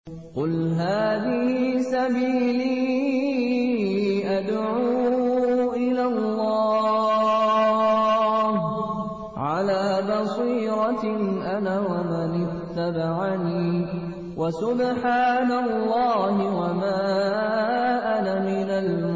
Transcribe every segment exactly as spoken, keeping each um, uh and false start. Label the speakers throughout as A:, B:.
A: قُلْ هَٰذِهِ سَبِيلِي أَدْعُو إِلَى اللَّهِ ۚ عَلَىٰ بَصِيرَةٍ أَنَا وَمَنِ اتَّبَعَنِي ۖ وَسُبْحَانَ اللَّهِ وَمَا أَنَا مِنَ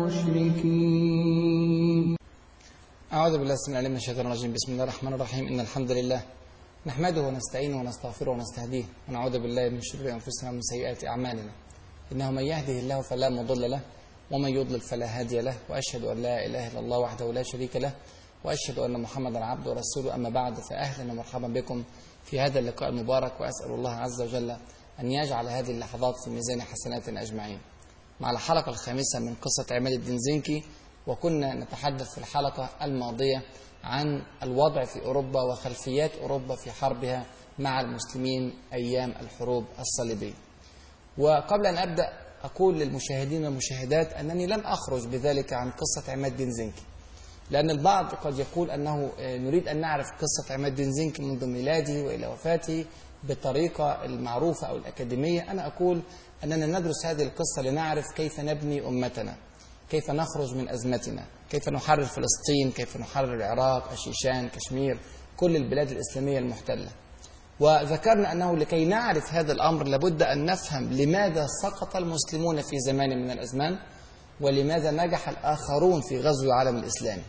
A: الْمُشْرِكِينَ.
B: أعوذ بالله السميع العليم من الشيطان الرجيم. بسم الله الرحمن الرحيم. إن الحمد لله نحمده ونستعينه ونستغفره ونستهديه ونعوذ بالله من شرور أنفسنا ومن سيئات أعمالنا. إنه من يهده الله فلا مضل له ومن يضلل فلا هادي له، وأشهد أن لا إله إلا الله وحده لا شريك له، وأشهد أن محمدا عبده ورسوله. أما بعد، فأهلا ومرحبا بكم في هذا اللقاء المبارك، وأسأل الله عز وجل أن يجعل هذه اللحظات في ميزان حسناتنا أجمعين. مع الحلقة الخامسة من قصة عماد الدين زنكي، وكنا نتحدث في الحلقة الماضية عن الوضع في أوروبا وخلفيات أوروبا في حربها مع المسلمين أيام الحروب الصليبية. وقبل أن أبدأ أقول للمشاهدين والمشاهدات أنني لم أخرج بذلك عن قصة عماد الدين زنكي، لأن البعض قد يقول أنه نريد أن نعرف قصة عماد الدين زنكي منذ ميلاده وإلى وفاته بالطريقة المعروفة أو الأكاديمية. أنا أقول أننا ندرس هذه القصة لنعرف كيف نبني أمتنا، كيف نخرج من أزمتنا، كيف نحرر فلسطين، كيف نحرر العراق، الشيشان، كشمير، كل البلاد الإسلامية المحتلة. وذكرنا أنه لكي نعرف هذا الأمر لابد أن نفهم لماذا سقط المسلمون في زمان من الأزمان، ولماذا نجح الآخرون في غزو العالم الإسلامي.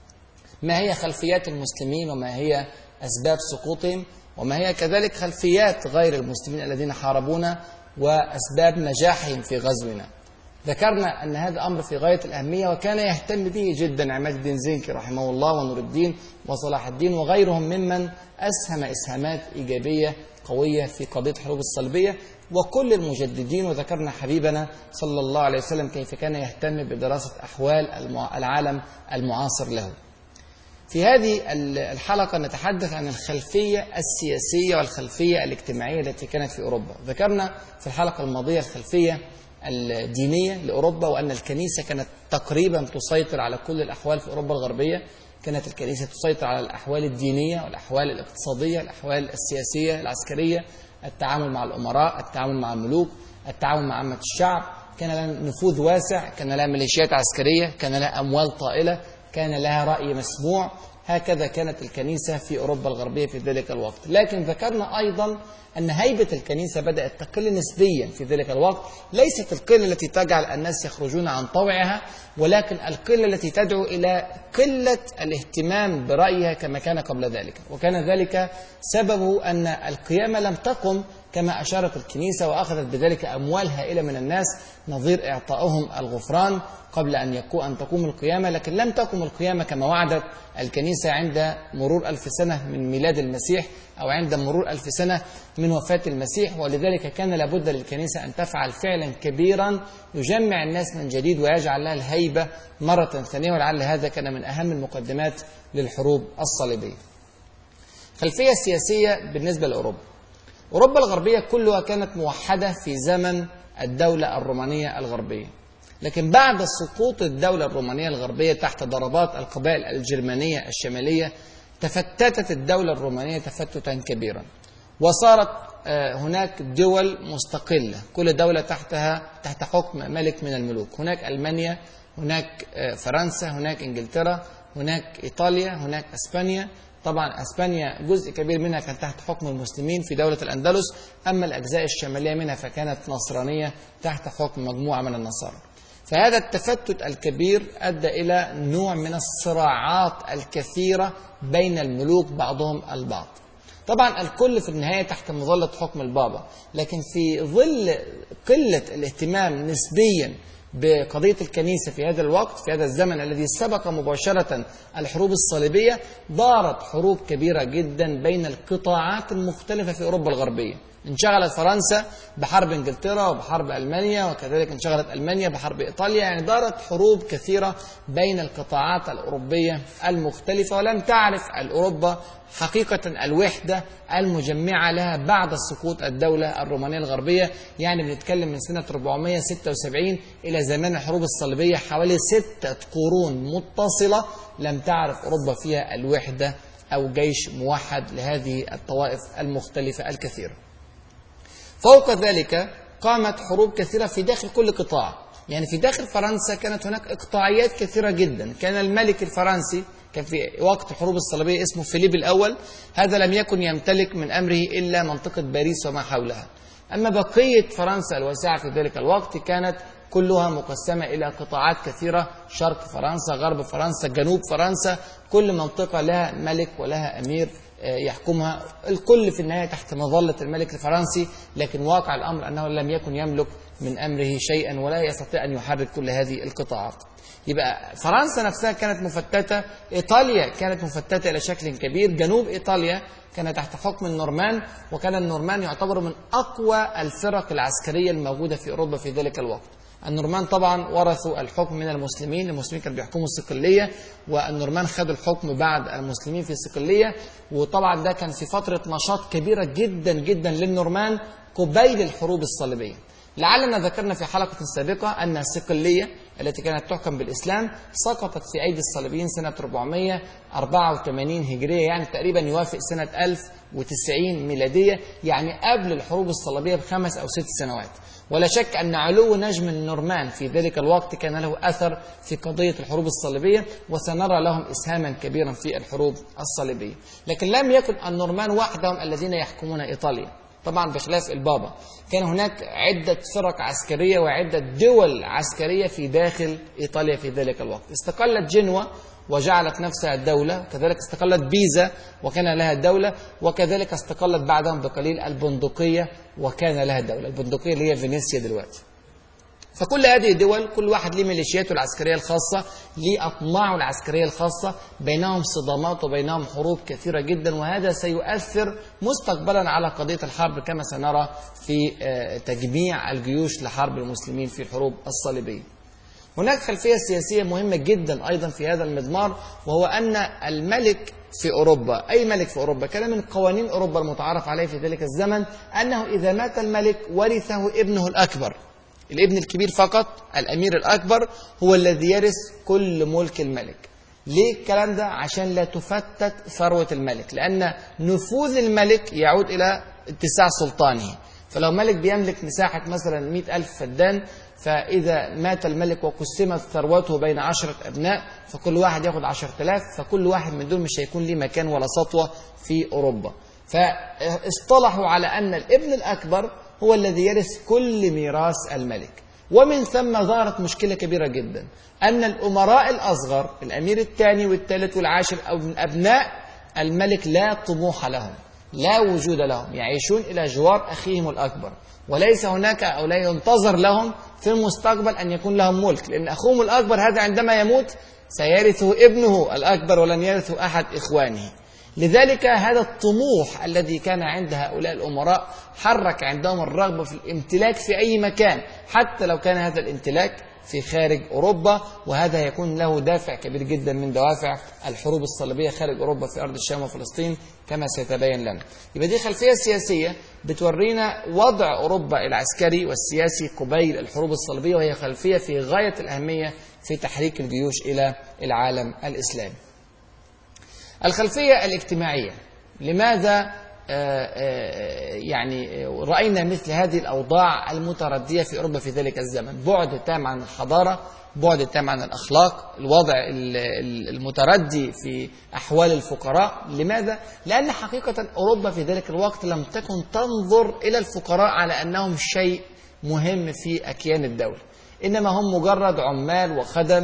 B: ما هي خلفيات المسلمين، وما هي أسباب سقوطهم، وما هي كذلك خلفيات غير المسلمين الذين حاربونا وأسباب نجاحهم في غزونا. ذكرنا أن هذا أمر في غاية الأهمية، وكان يهتم به جدا عماد الدين زنكي رحمه الله، ونور الدين وصلاح الدين وغيرهم ممن أسهم إسهامات إيجابية قوية في قضية الحروب الصليبية، وكل المجددين. وذكرنا حبيبنا صلى الله عليه وسلم كيف كان يهتم بدراسة أحوال العالم المعاصر له. في هذه الحلقة نتحدث عن الخلفية السياسية والخلفية الاجتماعية التي كانت في أوروبا. ذكرنا في الحلقة الماضية الخلفية الدينية لأوروبا، وأن الكنيسة كانت تقريبا تسيطر على كل الأحوال في أوروبا الغربية. كانت الكنيسة تسيطر على الأحوال الدينية والأحوال الاقتصادية، الأحوال السياسية العسكرية، التعامل مع الأمراء، التعامل مع الملوك، التعامل مع عامة الشعب. كان لها نفوذ واسع، كان لها ميليشيات عسكرية، كان لها أموال طائلة، كان لها رأي مسموع. هكذا كانت الكنيسة في أوروبا الغربية في ذلك الوقت. لكن ذكرنا أيضا أن هيبة الكنيسة بدأت تقل نسبيا في ذلك الوقت، ليست القلة التي تجعل الناس يخرجون عن طوعها، ولكن القلة التي تدعو إلى قلة الاهتمام برأيها كما كان قبل ذلك. وكان ذلك سببه أن القيامة لم تقم كما أشارت الكنيسة، وأخذت بذلك أموال هائلة من الناس نظير إعطائهم الغفران قبل أن أن تقوم القيامة. لكن لم تقم القيامة كما وعدت الكنيسة عند مرور ألف سنة من ميلاد المسيح، أو عند مرور ألف سنة من وفاة المسيح. ولذلك كان لابد للكنيسة أن تفعل فعلا كبيرا يجمع الناس من جديد ويجعل لها الهيبة مرة ثانية، ولعل هذا كان من أهم المقدمات للحروب الصليبية. خلفية سياسية بالنسبة لأوروبا. أوروبا الغربية كلها كانت موحدة في زمن الدولة الرومانية الغربية، لكن بعد سقوط الدولة الرومانية الغربية تحت ضربات القبائل الجرمانية الشمالية، تفتتت الدولة الرومانية تفتتا كبيرا، وصارت هناك دول مستقلة، كل دولة تحتها تحت حكم ملك من الملوك. هناك ألمانيا، هناك فرنسا، هناك إنجلترا، هناك إيطاليا، هناك أسبانيا. طبعا أسبانيا جزء كبير منها كان تحت حكم المسلمين في دولة الأندلس، أما الأجزاء الشمالية منها فكانت نصرانية تحت حكم مجموعة من النصارى. فهذا التفتت الكبير أدى إلى نوع من الصراعات الكثيرة بين الملوك بعضهم البعض. طبعا الكل في النهاية تحت مظلة حكم البابا، لكن في ظل قلة الاهتمام نسبيا بقضية الكنيسة في هذا الوقت، في هذا الزمن الذي سبق مباشرة الحروب الصليبية، دارت حروب كبيرة جدا بين القطاعات المختلفة في أوروبا الغربية. انشغلت فرنسا بحرب انجلترا وبحرب ألمانيا، وكذلك انشغلت ألمانيا بحرب إيطاليا. يعني دارت حروب كثيرة بين القطاعات الأوروبية المختلفة، ولم تعرف الأوروبا حقيقة الوحدة المجمعة لها بعد سقوط الدولة الرومانية الغربية. يعني بنتكلم من سنة أربعمائة وستة وسبعين إلى زمان الحروب الصليبية، حوالي ستة قرون متصلة لم تعرف أوروبا فيها الوحدة أو جيش موحد لهذه الطوائف المختلفة الكثيرة. فوق ذلك قامت حروب كثيرة في داخل كل قطاع. يعني في داخل فرنسا كانت هناك إقطاعيات كثيرة جدا. كان الملك الفرنسي كان في وقت الحروب الصليبية اسمه فيليب الأول، هذا لم يكن يمتلك من أمره إلا منطقة باريس وما حولها. أما بقية فرنسا الواسعة في ذلك الوقت كانت كلها مقسمة إلى قطاعات كثيرة، شرق فرنسا، غرب فرنسا، جنوب فرنسا، كل منطقة لها ملك ولها أمير يحكمها، الكل في النهاية تحت مظلة الملك الفرنسي. لكن واقع الأمر أنه لم يكن يملك من أمره شيئا ولا يستطيع أن يحرك كل هذه القطاعات. يبقى فرنسا نفسها كانت مفتتة، إيطاليا كانت مفتتة إلى شكل كبير، جنوب إيطاليا كان تحت حكم النورمان، وكان النورمان يعتبر من أقوى الفرق العسكرية الموجودة في أوروبا في ذلك الوقت. النورمان طبعا ورثوا الحكم من المسلمين، المسلمين كانوا بيحكموا الصقلية، والنورمان خدوا الحكم بعد المسلمين في الصقلية. وطبعا ده كان في فترة نشاط كبيرة جدا جدا للنورمان قبيل الحروب الصليبية. لعلنا ذكرنا في حلقة سابقة أن الصقلية التي كانت تحكم بالإسلام سقطت في أيدي الصليبيين سنة أربعمائة وأربعة وثمانين هجرية، يعني تقريبا يوافق سنة ألف وتسعين ميلادية، يعني قبل الحروب الصليبية بخمس أو ست سنوات. ولا شك أن علو نجم النورمان في ذلك الوقت كان له أثر في قضية الحروب الصليبية، وسنرى لهم إسهاما كبيرا في الحروب الصليبية. لكن لم يكن النورمان وحدهم الذين يحكمون إيطاليا، طبعا بخلاف البابا. كان هناك عدة فرق عسكرية وعدة دول عسكرية في داخل إيطاليا في ذلك الوقت. استقلت جنوة وجعلت نفسها دولة، كذلك استقلت بيزا وكان لها دولة، وكذلك استقلت بعدهم بقليل البندقية وكان لها دولة. البندقية اللي هي فينيسيا دلوقتي. فكل هذه الدول كل واحد له ميليشياته العسكرية الخاصة، له أطماعه العسكرية الخاصة، بينهم صدامات وبينهم حروب كثيرة جدا، وهذا سيؤثر مستقبلا على قضية الحرب كما سنرى في تجميع الجيوش لحرب المسلمين في الحروب الصليبية. هناك خلفية سياسية مهمة جدا أيضا في هذا المضمار، وهو أن الملك في أوروبا، أي ملك في أوروبا، كان من قوانين أوروبا المتعارف عليه في ذلك الزمن أنه إذا مات الملك ورثه ابنه الأكبر. الابن الكبير فقط، الأمير الأكبر، هو الذي يرث كل ملك الملك. ليه الكلام ده؟ عشان لا تفتت ثروة الملك، لأن نفوذ الملك يعود إلى اتساع سلطانه. فلو ملك بيملك مساحة مثلا مئة ألف فدان، فإذا مات الملك وقسمت ثروته بين عشرة أبناء، فكل واحد يأخذ عشرة آلاف، فكل واحد من دول مش هيكون له مكان ولا سطوة في أوروبا. فاصطلحوا على أن الابن الأكبر هو الذي يرث كل ميراث الملك. ومن ثم ظهرت مشكلة كبيرة جدا، أن الأمراء الأصغر، الأمير الثاني والثالث والعاشر أو من أبناء الملك، لا طموح لهم، لا وجود لهم، يعيشون إلى جوار أخيهم الأكبر، وليس هناك أو لا ينتظر لهم في المستقبل أن يكون لهم ملك، لأن أخوهم الأكبر هذا عندما يموت سيرثه ابنه الأكبر ولن يرثه أحد إخوانه. لذلك هذا الطموح الذي كان عند هؤلاء الأمراء حرك عندهم الرغبة في الامتلاك في أي مكان، حتى لو كان هذا الامتلاك في خارج أوروبا، وهذا يكون له دافع كبير جدا من دوافع الحروب الصليبية خارج أوروبا في أرض الشام وفلسطين كما سيتبين لنا. يبقى دي خلفية سياسية بتورينا وضع أوروبا العسكري والسياسي قبيل الحروب الصليبية، وهي خلفية في غاية الأهمية في تحريك الجيوش إلى العالم الإسلامي. الخلفية الاجتماعية، لماذا يعني رأينا مثل هذه الأوضاع المتردية في أوروبا في ذلك الزمن؟ بعد تام عن الحضارة، بعد تام عن الأخلاق، الوضع المتردي في أحوال الفقراء. لماذا؟ لأن حقيقة أوروبا في ذلك الوقت لم تكن تنظر إلى الفقراء على أنهم شيء مهم في أكيان الدولة، إنما هم مجرد عمال وخدم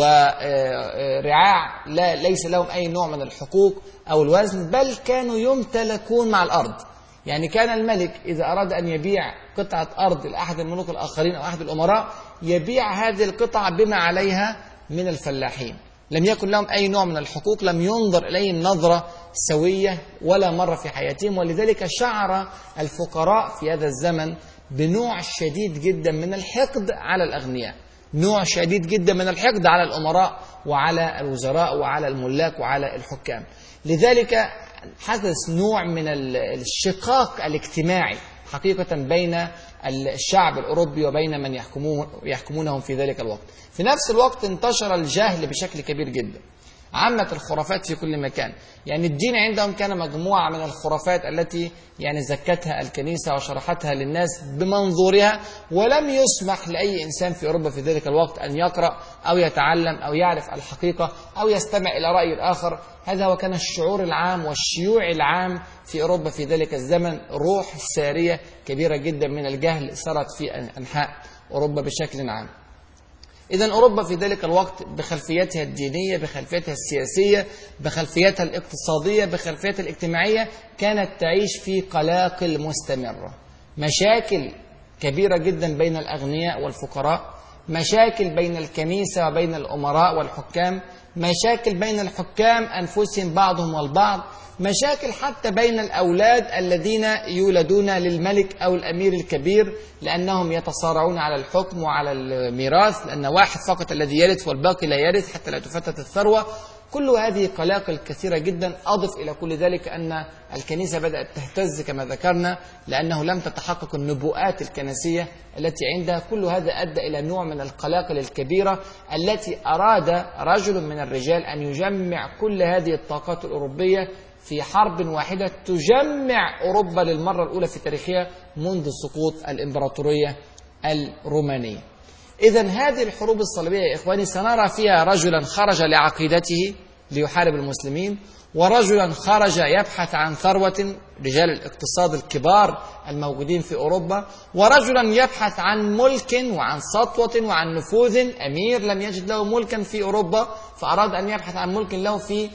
B: ورعاع، لا ليس لهم أي نوع من الحقوق أو الوزن، بل كانوا يمتلكون مع الأرض. يعني كان الملك إذا أراد أن يبيع قطعة أرض لأحد الملوك الآخرين أو أحد الأمراء، يبيع هذه القطعة بما عليها من الفلاحين، لم يكن لهم أي نوع من الحقوق، لم ينظر إليهم نظرة سوية ولا مرة في حياتهم. ولذلك شعر الفقراء في هذا الزمن بنوع شديد جدا من الحقد على الأغنياء، نوع شديد جدا من الحقد على الأمراء وعلى الوزراء وعلى الملاك وعلى الحكام. لذلك حدث نوع من الشقاق الاجتماعي حقيقة بين الشعب الأوروبي وبين من يحكمون يحكمونهم في ذلك الوقت. في نفس الوقت انتشر الجهل بشكل كبير جدا. عامة الخرافات في كل مكان. يعني الدين عندهم كان مجموعة من الخرافات التي يعني زكتها الكنيسة وشرحتها للناس بمنظورها، ولم يسمح لأي إنسان في أوروبا في ذلك الوقت أن يقرأ أو يتعلم أو يعرف الحقيقة أو يستمع إلى رأي الآخر. هذا هو كان الشعور العام والشيوع العام في أوروبا في ذلك الزمن. روح سارية كبيرة جدا من الجهل سرت في أنحاء أوروبا بشكل عام. إذن أوروبا في ذلك الوقت بخلفيتها الدينية، بخلفيتها السياسية، بخلفيتها الاقتصادية، بخلفيتها الاجتماعية، كانت تعيش في قلاقل مستمرة. مشاكل كبيرة جدا بين الأغنياء والفقراء، مشاكل بين الكنيسة وبين الأمراء والحكام، مشاكل بين الحكام أنفسهم بعضهم والبعض، مشاكل حتى بين الأولاد الذين يولدون للملك أو الأمير الكبير لأنهم يتصارعون على الحكم وعلى الميراث، لأن واحد فقط الذي يرث والباقي لا يرث حتى لا تفتت الثروة. كل هذه قلاقل كثيرة جدا. أضف إلى كل ذلك أن الكنيسة بدأت تهتز كما ذكرنا لأنه لم تتحقق النبوءات الكنسية التي عندها. كل هذا أدى إلى نوع من القلاقل الكبيرة التي أراد رجل من الرجال أن يجمع كل هذه الطاقات الأوروبية في حرب واحدة تجمع أوروبا للمرة الأولى في تاريخها منذ سقوط الإمبراطورية الرومانية. إذن هذه الحروب الصليبية يا إخواني سنرى فيها رجلا خرج لعقيدته ليحارب المسلمين، ورجلا خرج يبحث عن ثروة، رجال الاقتصاد الكبار الموجودين في أوروبا، ورجلا يبحث عن ملك وعن سطوة وعن نفوذ. أمير لم يجد له ملكا في أوروبا فأراد أن يبحث عن ملك له في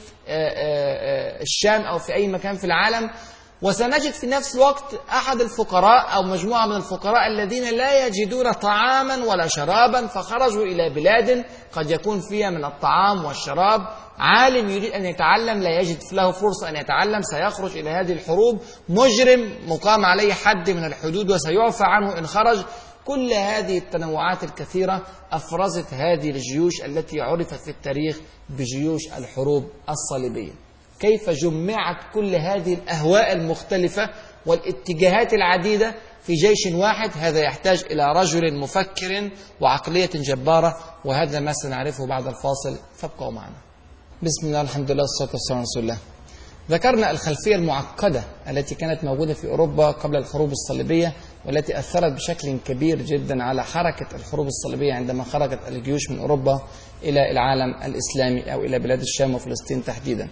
B: الشام أو في أي مكان في العالم. وسنجد في نفس الوقت أحد الفقراء أو مجموعة من الفقراء الذين لا يجدون طعاما ولا شرابا، فخرجوا إلى بلاد قد يكون فيها من الطعام والشراب. عالم يريد أن يتعلم لا يجد له فرصة أن يتعلم، سيخرج إلى هذه الحروب. مجرم مقام عليه حد من الحدود وسيعفى عنه إن خرج. كل هذه التنوعات الكثيرة أفرزت هذه الجيوش التي عرفت في التاريخ بجيوش الحروب الصليبية. كيف جمعت كل هذه الأهواء المختلفة والاتجاهات العديدة في جيش واحد؟ هذا يحتاج إلى رجل مفكر وعقلية جبارة، وهذا ما سنعرفه بعد الفاصل، فابقوا معنا. بسم الله، الحمد لله، والصلاة والسلام على رسول الله. ذكرنا الخلفية المعقدة التي كانت موجودة في أوروبا قبل الحروب الصليبية، والتي أثرت بشكل كبير جدا على حركة الحروب الصليبية عندما خرجت الجيوش من أوروبا إلى العالم الإسلامي أو إلى بلاد الشام وفلسطين تحديدا.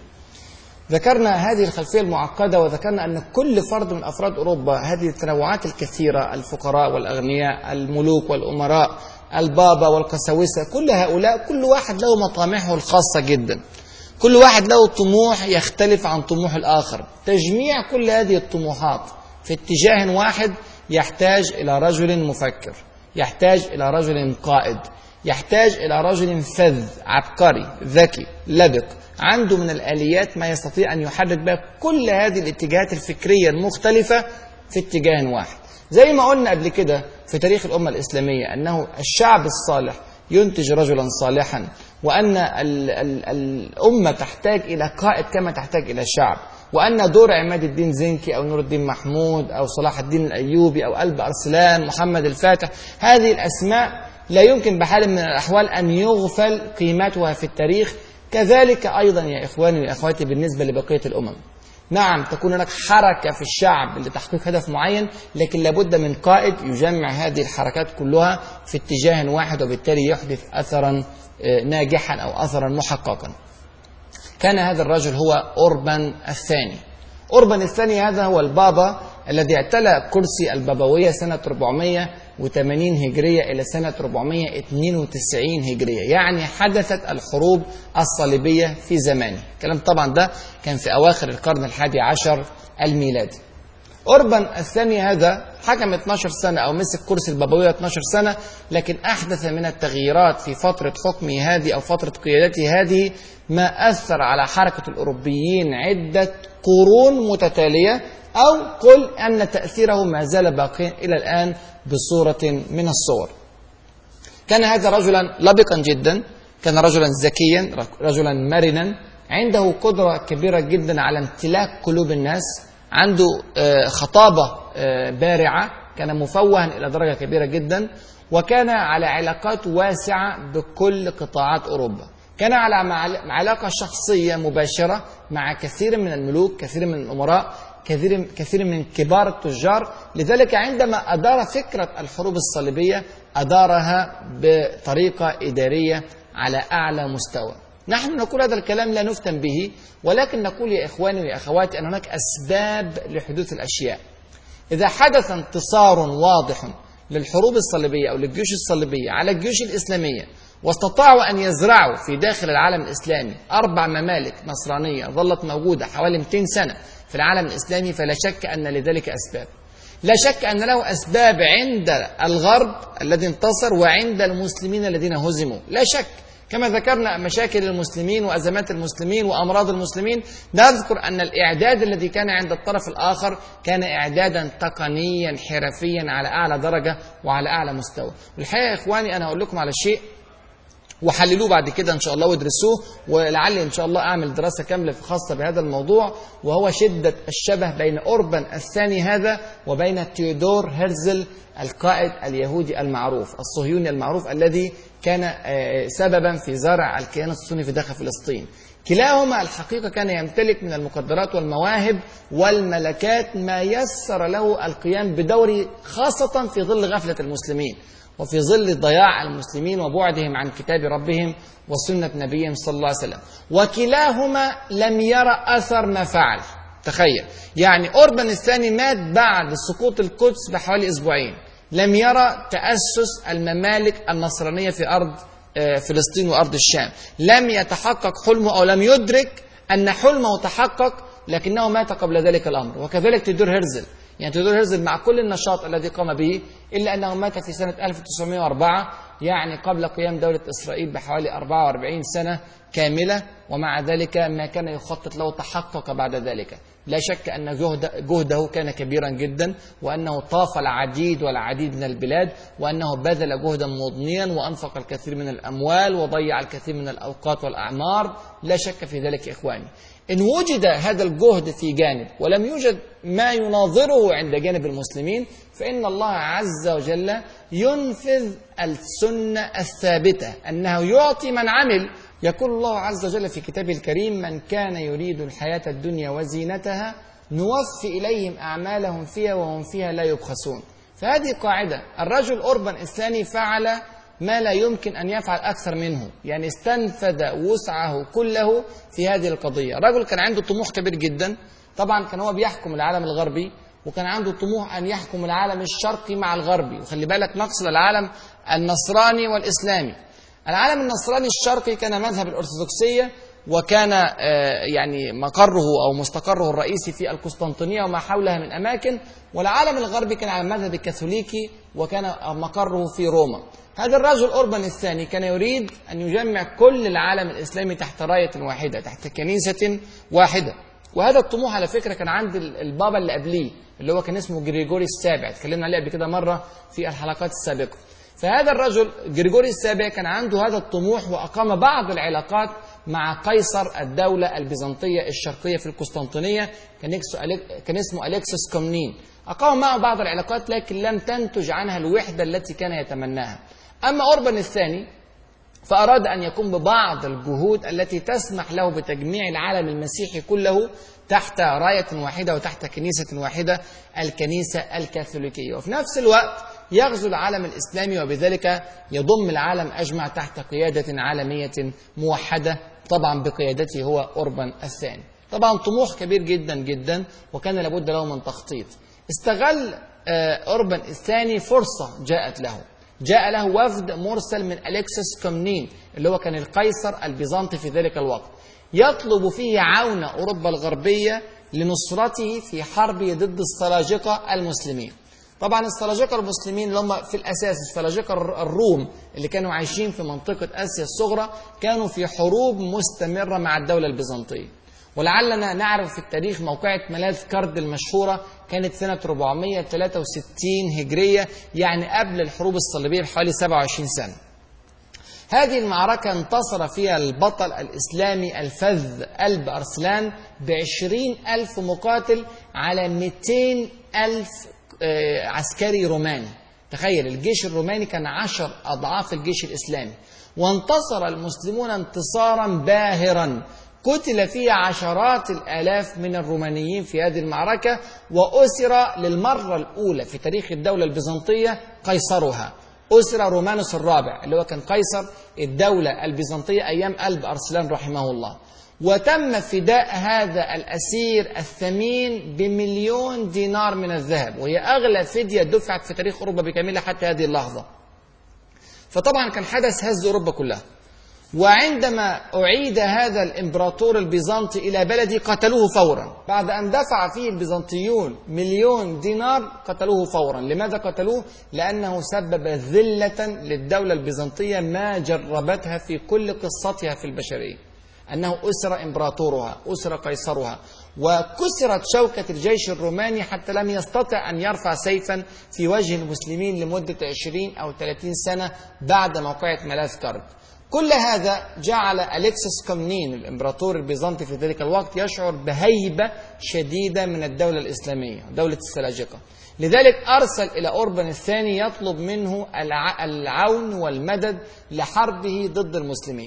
B: ذكرنا هذه الخلفية المعقدة، وذكرنا أن كل فرد من أفراد أوروبا هذه التنوعات الكثيرة، الفقراء والأغنياء، الملوك والأمراء، البابا والقساوسة، كل هؤلاء كل واحد له مطامحه الخاصة جدا، كل واحد له طموح يختلف عن طموح الآخر. تجميع كل هذه الطموحات في اتجاه واحد يحتاج إلى رجل مفكر، يحتاج إلى رجل قائد، يحتاج إلى رجل فذ عبقري ذكي لبق عنده من الآليات ما يستطيع أن يحرك بها كل هذه الاتجاهات الفكرية المختلفة في اتجاه واحد. زي ما قلنا قبل كده في تاريخ الأمة الإسلامية أنه الشعب الصالح ينتج رجلا صالحا، وأن ال ال الأمة تحتاج إلى قائد كما تحتاج إلى شعب، وأن دور عماد الدين زنكي أو نور الدين محمود أو صلاح الدين الأيوبي أو قلب أرسلان محمد الفاتح، هذه الأسماء لا يمكن بحال من الأحوال أن يغفل قيمتها في التاريخ. كذلك أيضا يا إخواني وأخواتي بالنسبة لبقية الأمم. نعم تكون هناك حركة في الشعب لتحقيق هدف معين، لكن لابد من قائد يجمع هذه الحركات كلها في اتجاه واحد، وبالتالي يحدث أثرا ناجحا أو أثرا محققا. كان هذا الرجل هو أوربان الثاني. أوربان الثاني هذا هو البابا الذي اعتلى كرسي البابوية سنة أربعمائة وثمانين هجرية إلى سنة أربعمائة واثنين وتسعين هجرية، يعني حدثت الحروب الصليبية في زمانه. الكلام طبعا ده كان في أواخر القرن الحادي عشر الميلادي. أوربان الثاني هذا حكم اثناشر سنة أو مسك كرسي البابوية اثناشر سنة، لكن أحدث من التغييرات في فترة حكمه هذه أو فترة قيادته هذه ما أثر على حركة الأوروبيين عدة قرون متتالية، أو قل أن تأثيره ما زال باقيا إلى الآن بصورة من الصور. كان هذا رجلا لبقا جدا، كان رجلا ذكيا، رجلا مرنا، عنده قدرة كبيرة جدا على امتلاك قلوب الناس، عنده خطابة بارعة، كان مفوها إلى درجة كبيرة جدا، وكان على علاقات واسعة بكل قطاعات أوروبا. كان على علاقة شخصية مباشرة مع كثير من الملوك، كثير من الأمراء، كثير كثير من كبار التجار. لذلك عندما أدار فكرة الحروب الصليبية أدارها بطريقة إدارية على أعلى مستوى. نحن نقول هذا الكلام لا نفتن به، ولكن نقول يا إخواني ويا أخواتي أن هناك أسباب لحدوث الأشياء. إذا حدث انتصار واضح للحروب الصليبية أو للجيوش الصليبية على الجيوش الإسلامية، واستطاعوا أن يزرعوا في داخل العالم الإسلامي أربع ممالك نصرانية ظلت موجودة حوالي مئتين سنة في العالم الإسلامي، فلا شك أن لذلك أسباب. لا شك أن له أسباب عند الغرب الذي انتصر وعند المسلمين الذين هزموا، لا شك. كما ذكرنا مشاكل المسلمين وأزمات المسلمين وأمراض المسلمين، نذكر أن الإعداد الذي كان عند الطرف الآخر كان إعدادا تقنيا حرفيا على أعلى درجة وعلى أعلى مستوى. والحقيقة يا إخواني أنا أقول لكم على شيء وحللوه بعد كده إن شاء الله وادرسوه، ولعلي إن شاء الله أعمل دراسة كاملة خاصة بهذا الموضوع، وهو شدة الشبه بين أوربان الثاني هذا وبين تيودور هرزل القائد اليهودي المعروف الصهيوني المعروف الذي كان سببا في زرع الكيان الصهيوني في داخل فلسطين. كلاهما الحقيقة كان يمتلك من المقدرات والمواهب والملكات ما يسر له القيام بدوره، خاصة في ظل غفلة المسلمين وفي ظل ضياع المسلمين وبعدهم عن كتاب ربهم وسنة نبيهم صلى الله عليه وسلم. وكلاهما لم يرى أثر ما فعل. تخيل يعني أوربان الثاني مات بعد سقوط القدس بحوالي أسبوعين، لم يرى تأسس الممالك النصرانية في أرض فلسطين وأرض الشام، لم يتحقق حلمه أو لم يدرك أن حلمه تحقق، لكنه مات قبل ذلك الأمر. وكذلك تيودور هرزل، يعني تيودور هرزل مع كل النشاط الذي قام به إلا أنه مات في سنة ألف وتسعمائة وأربعة، يعني قبل قيام دولة إسرائيل بحوالي أربعة وأربعين سنة كاملة، ومع ذلك ما كان يخطط له تحقق بعد ذلك. لا شك أن جهد جهده كان كبيرا جدا، وأنه طاف العديد والعديد من البلاد، وأنه بذل جهدا مضنيا وأنفق الكثير من الأموال وضيع الكثير من الأوقات والأعمار، لا شك في ذلك إخواني. إن وجد هذا الجهد في جانب ولم يوجد ما يناظره عند جانب المسلمين، فإن الله عز وجل ينفذ السنة الثابتة أنه يعطي من عمل. يقول الله عز وجل في كتابه الكريم: من كان يريد الحياة الدنيا وزينتها نوفي إليهم أعمالهم فيها وهم فيها لا يبخسون. فهذه قاعدة. الرجل أوربان الثاني فعل ما لا يمكن أن يفعل أكثر منه، يعني استنفذ وسعه كله في هذه القضية. رجل كان عنده طموح كبير جدا، طبعا كان هو بيحكم العالم الغربي، وكان عنده طموح أن يحكم العالم الشرقي مع الغربي. وخلي بالك نقصد العالم النصراني والإسلامي. العالم النصراني الشرقي كان مذهب الأرثوذكسية، وكان يعني مقره أو مستقره الرئيسي في القسطنطينية وما حولها من أماكن، والعالم الغربي كان على المذهب الكاثوليكي وكان مقره في روما. هذا الرجل أوربان الثاني كان يريد أن يجمع كل العالم الإسلامي تحت راية واحدة، تحت كنيسة واحدة. وهذا الطموح على فكرة كان عند البابا اللي قبليه اللي هو كان اسمه جريجوري السابع، اتكلمنا عليه قبل كده مرة في الحلقات السابقة. فهذا الرجل جريجوري السابع كان عنده هذا الطموح، وأقام بعض العلاقات مع قيصر الدولة البيزنطية الشرقية في القسطنطينية، كان اسمه أليكسوس كومنين. أقام معه بعض العلاقات لكن لم تنتج عنها الوحدة التي كان يتمناها. أما أوربان الثاني فأراد أن يقوم ببعض الجهود التي تسمح له بتجميع العالم المسيحي كله تحت راية واحدة وتحت كنيسة واحدة، الكنيسة الكاثوليكية، وفي نفس الوقت يغزو العالم الإسلامي، وبذلك يضم العالم أجمع تحت قيادة عالمية موحدة، طبعا بقيادته هو أوربان الثاني. طبعا طموح كبير جدا جدا، وكان لابد له من تخطيط. استغل أوربان الثاني فرصة جاءت له، جاء له وفد مرسل من أليكسوس كومنين اللي هو كان القيصر البيزنطي في ذلك الوقت، يطلب فيه عون أوروبا الغربية لنصرته في حربه ضد السلاجقة المسلمين. طبعا السلاجقة المسلمين اللي هم في الأساس السلاجقة الروم اللي كانوا عايشين في منطقة آسيا الصغرى، كانوا في حروب مستمرة مع الدولة البيزنطية. ولعلنا نعرف في التاريخ موقعة ملاذ كرد المشهورة كانت سنة أربعمائة وثلاثة وستين هجرية، يعني قبل الحروب الصليبية بحوالي سبعة وعشرين سنة. هذه المعركة انتصر فيها البطل الإسلامي الفذ ألب أرسلان بعشرين ألف مقاتل على مئتين ألف عسكري روماني. تخيل الجيش الروماني كان عشر أضعاف الجيش الإسلامي، وانتصر المسلمون انتصارا باهرا، قتل فيه عشرات الآلاف من الرومانيين في هذه المعركة، وأسر للمرة الأولى في تاريخ الدولة البيزنطية قيصرها، أسر رومانوس الرابع اللي هو كان قيصر الدولة البيزنطية أيام قلب أرسلان رحمه الله. وتم فداء هذا الأسير الثمين بمليون دينار من الذهب، وهي أغلى فدية دفعت في تاريخ أوروبا بكاملها حتى هذه اللحظة. فطبعا كان حدث هز أوروبا كلها. وعندما أعيد هذا الإمبراطور البيزنطي إلى بلده قتلوه فورا، بعد أن دفع فيه البيزنطيون مليون دينار قتلوه فورا. لماذا قتلوه؟ لأنه سبب ذلة للدولة البيزنطية ما جربتها في كل قصتها في البشرية، أنه أسر إمبراطورها، أسر قيصرها، وكسرت شوكة الجيش الروماني حتى لم يستطع أن يرفع سيفا في وجه المسلمين لمدة عشرين أو ثلاثين سنة بعد موقعة ملاذ كارب. كل هذا جعل أليكسس كومنين الإمبراطور البيزنطي في ذلك الوقت يشعر بهيبة شديدة من الدولة الإسلامية، دولة السلاجقة. لذلك أرسل إلى أوربان الثاني يطلب منه العون والمدد لحربه ضد المسلمين.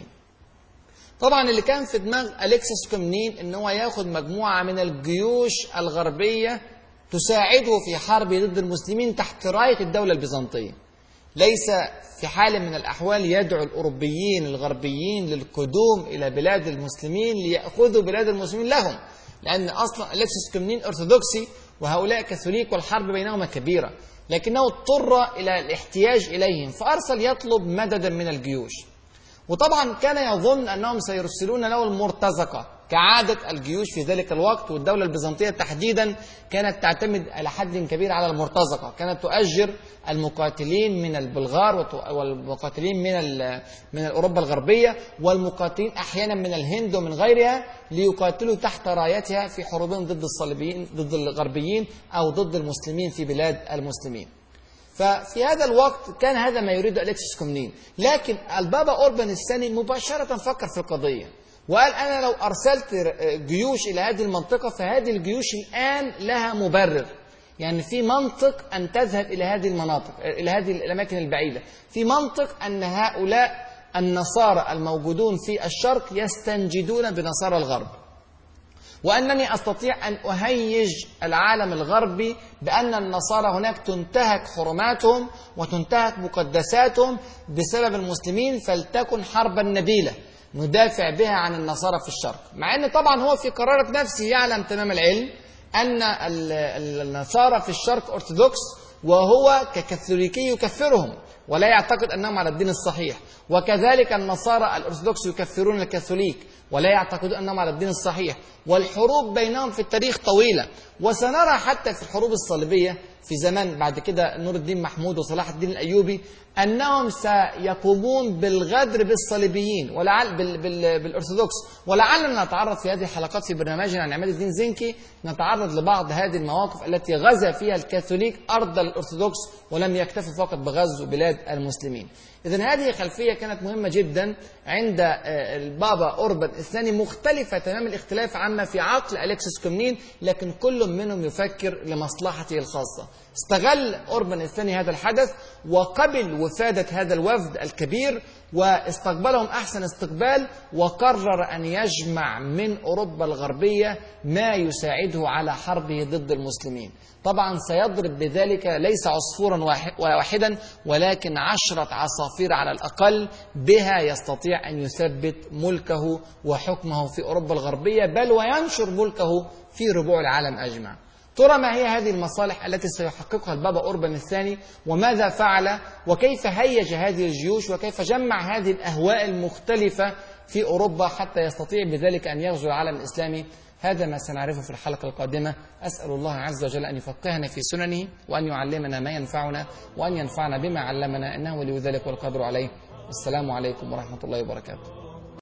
B: طبعا اللي كان في دماغ أليكسس كومنين إن هو ياخد مجموعة من الجيوش الغربية تساعده في حربه ضد المسلمين تحت راية الدولة البيزنطية. ليس في حال من الأحوال يدعو الأوروبيين الغربيين للقدوم إلى بلاد المسلمين ليأخذوا بلاد المسلمين لهم، لأن أصلا أليكسس كومنين أرثوذكسي وهؤلاء كاثوليك والحرب بينهما كبيرة، لكنه اضطر إلى الاحتياج إليهم فأرسل يطلب مددا من الجيوش. وطبعا كان يظن أنهم سيرسلون له المرتزقة كعادة الجيوش في ذلك الوقت، والدولة البيزنطية تحديدا كانت تعتمد على حد كبير على المرتزقة، كانت تؤجر المقاتلين من البلغار والمقاتلين من من أوروبا الغربية والمقاتلين أحيانا من الهند ومن غيرها ليقاتلوا تحت رايتها في حروبهم ضد الصليبيين ضد الغربيين أو ضد المسلمين في بلاد المسلمين. ففي هذا الوقت كان هذا ما يريد أليكسس كومنين، لكن البابا أوربان الثاني مباشرة فكر في القضية وقال أنا لو أرسلت جيوش إلى هذه المنطقة فهذه الجيوش الآن لها مبرر، يعني في منطق أن تذهب إلى هذه المناطق إلى هذه الأماكن البعيدة، في منطق أن هؤلاء النصارى الموجودون في الشرق يستنجدون بنصارى الغرب، وأنني أستطيع أن أهيج العالم الغربي بأن النصارى هناك تنتهك حرماتهم وتنتهك مقدساتهم بسبب المسلمين، فلتكن حربا نبيلة ندافع بها عن النصارى في الشرق. مع أن طبعا هو في قرارة نفسه يعلم تمام العلم أن النصارى في الشرق أرثوذكس، وهو ككاثوليكي يكفرهم ولا يعتقد أنهم على الدين الصحيح، وكذلك النصارى الأرثوذكس يكفرون الكاثوليك ولا يعتقدون أنهم على الدين الصحيح، والحروب بينهم في التاريخ طويلة. وسنرى حتى في الحروب الصليبية في زمان بعد كده نور الدين محمود وصلاح الدين الأيوبي أنهم سيقومون بالغدر بالصليبيين ولعل بال بال بالأرثوذكس. ولعلنا نتعرض في هذه الحلقات في برنامجنا عن عماد الدين زنكي، نتعرض لبعض هذه المواقف التي غزا فيها الكاثوليك أرض الأرثوذكس ولم يكتفوا فقط بغزو بلاد المسلمين. إذن هذه خلفية كانت مهمة جدا عند البابا أوربان الثاني، مختلفة تمام الاختلاف عما في عقل أليكسس كومنين، لكن كل منهم يفكر لمصلحته الخاصة. استغل أوربان الثاني هذا الحدث وقبل وفادة هذا الوفد الكبير واستقبلهم أحسن استقبال، وقرر أن يجمع من أوروبا الغربية ما يساعده على حربه ضد المسلمين. طبعا سيضرب بذلك ليس عصفورا واحدا ولكن عشرة عصافير على الأقل، بها يستطيع أن يثبت ملكه وحكمه في أوروبا الغربية، بل وينشر ملكه في ربوع العالم أجمع. ترى ما هي هذه المصالح التي سيحققها البابا أوربان الثاني، وماذا فعل، وكيف هيج هذه الجيوش، وكيف جمع هذه الأهواء المختلفة في أوروبا حتى يستطيع بذلك أن يغزو العالم الإسلامي. هذا ما سنعرفه في الحلقة القادمة. أسأل الله عز وجل أن يفقهنا في سننه وأن يعلمنا ما ينفعنا وأن ينفعنا بما علمنا، إنه ولي ذلك والقدر عليه. السلام عليكم ورحمة الله وبركاته.